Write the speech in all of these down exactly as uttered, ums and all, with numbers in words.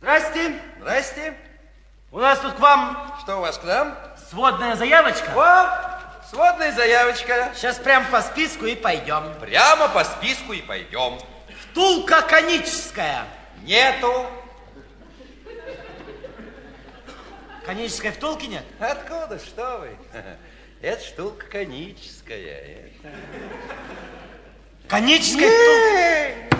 Здрасте. Здрасте. У нас тут к вам... Что у вас к нам? Сводная заявочка. О, сводная заявочка. Сейчас прям по списку и пойдем. Прямо по списку и пойдем. Втулка коническая. Нету. Конической втулки нет? Откуда? Что вы? Это штука коническая. Это... Коническая втулка?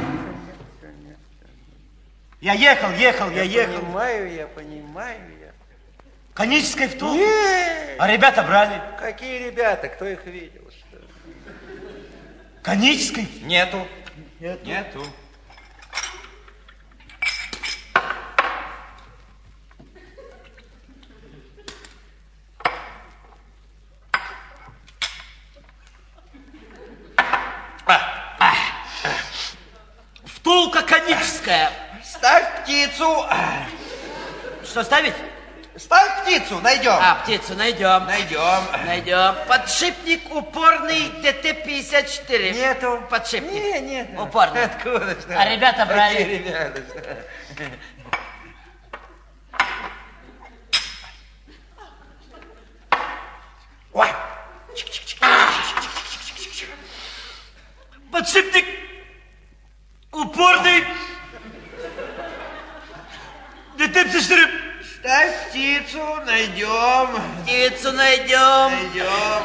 Я ехал, ехал, я, я ехал. Я понимаю, я понимаю, я. Конической втулки? Нет. А ребята брали? Какие ребята? Кто их видел? Что? Конической? Нету. Нету. Нету. Втулка коническая. Ставь птицу. Что ставить? Ставь птицу, найдем. А, птицу найдем. Найдем. Найдем. Подшипник упорный Т Т пятьдесят четыре. Нету. Подшипник. Не, нет. Упорный. Откуда? Что? А ребята брали? Какие ребята? Что? Ой. Подшипник упорный Т Т пятьдесят четыре. Ставь птицу, найдем. Птицу найдем. Найдем.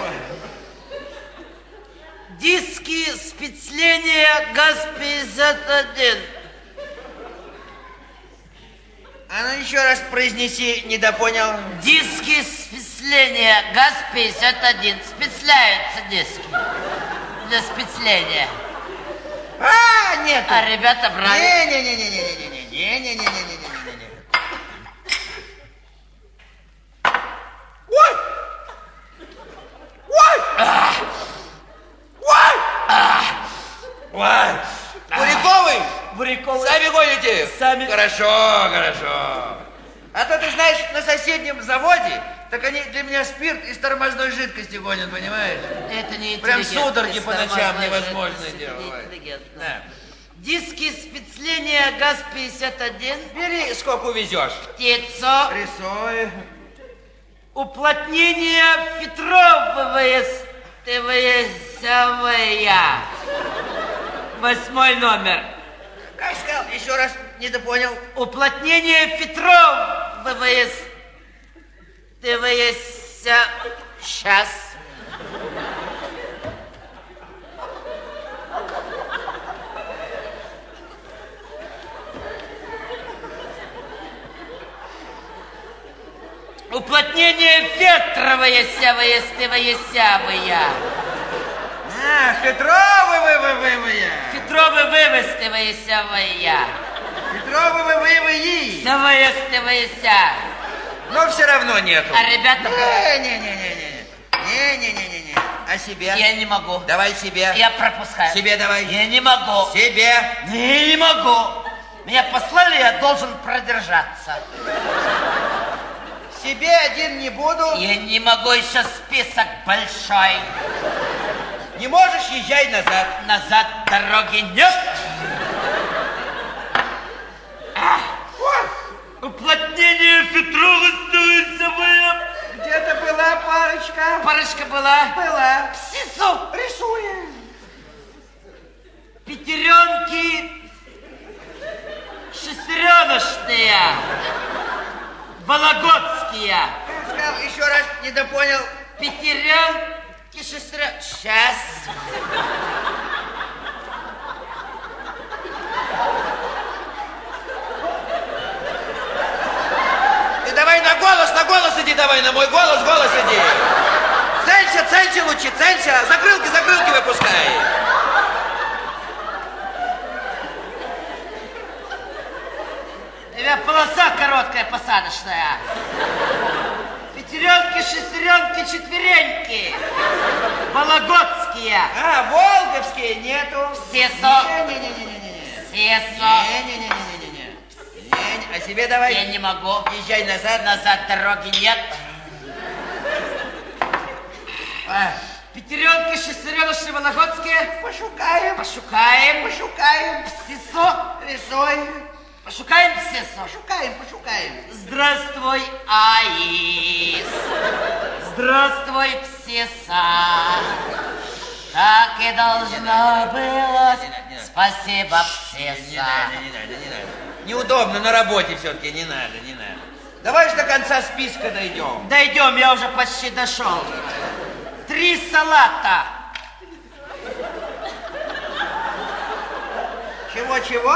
Диски спецления ГАЗ пятьдесят один. А ну еще раз произнеси, недопонял. Диски спецления ГАЗ пятьдесят один. Спецляются диски для спецления. А, нет. А ребята брали? Не-не-не-не-не-не-не-не-не-не-не-не-не-не. Ой! Ой! Ой! Ой! Буряковый! Буряковый. Сами гоните? Сами. Хорошо, хорошо. А то, ты знаешь, на соседнем заводе, так они для меня спирт из тормозной жидкости гонят, понимаешь? Это не Прям интеллигентно. судороги по ночам Тормозной невозможно жидкости, делать. не интеллигентно. Да. Диски спецления ГАЗ пятьдесят один. Бери, сколько увезешь. Птицу. Рисуй. Уплотнение фитровые стывоесовые. Восьмой номер. Как сказал? Еще раз недопонял. Уплотнение фитровые стывоеся... Сейчас. Уплотнение фетровые сявые стывые сявые. А, фитровые вывывые. Фитровые вывыстывые сявые. Фитровые вывывые. Сявые стывые ся. Но все равно нету. А ребята... Не-не-не-не-не. Не-не-не-не-не. А себе? Я не могу. Давай себе. Я пропускаю. Себе давай. Я не могу. Себе. Не, не могу. Меня послали, я должен продержаться. Себе один не буду. Я не могу, еще список большой. Не можешь, езжай назад. Назад дороги нет. Ой, Уплотнение фитровостовые. где-то была парочка. Парочка была. Была. СИСу. Рисуем. Пятеренки шестереночные. Вологодские. Сказал, еще раз недопонял. Пятеренки шестеренки. Сейчас. Ты давай на голос, на голос иди давай, на мой голос, голос иди. Целься, целься лучше, целься. Закрылки, закрылки выпускай. У тебя полоса короткая, посадочная. Пятеренки, шестеренки, четвереньки. Вологодские. А, волговские нету. СИСу. Не-не-не-не-не. СИСу. Не-не-не-не-не-не. Не, а себе давай. Я не могу. Езжай назад. Назад дороги нет. А, Пятеренки, шестереночные, вологодские. пошукаем. Пошукаем. Пошукаем. СИСу. Рисуй. Пошукаем псесо. Пошукаем, пошукаем. Здравствуй, Аис. Здравствуй, псеса. Так и должно было. Спасибо, псеса. Не надо, не надо, не надо. Неудобно на работе все-таки, не надо, не надо. Давай же до конца списка дойдем. Дойдем, я уже почти дошел. Три салата. Чего-чего?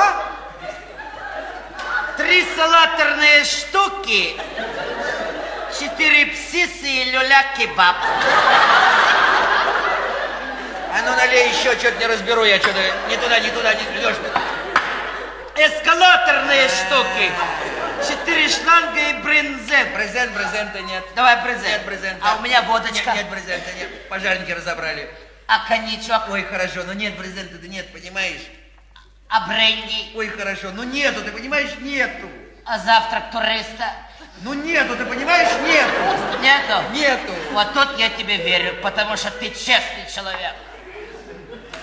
Три салатерные штуки. Четыре псисы и люля-кебаб. А ну налей еще, что-то не разберу я, что-то не туда, не туда, не идешь. Эскалаторные штуки. Четыре шланга и брезент. Брезент, брезента нет. Давай брезент. Нет брезента. А у меня водочка. Нет, нет брезента, нет. Пожарники разобрали. А коньячок? Ой, хорошо, но нет брезента-то нет, понимаешь? А бренди? Ой, хорошо, ну нету, ты понимаешь, нету. А завтрак туриста? Ну нету, ты понимаешь, нету. Нету? Нету. Вот тут я тебе верю, потому что ты честный человек.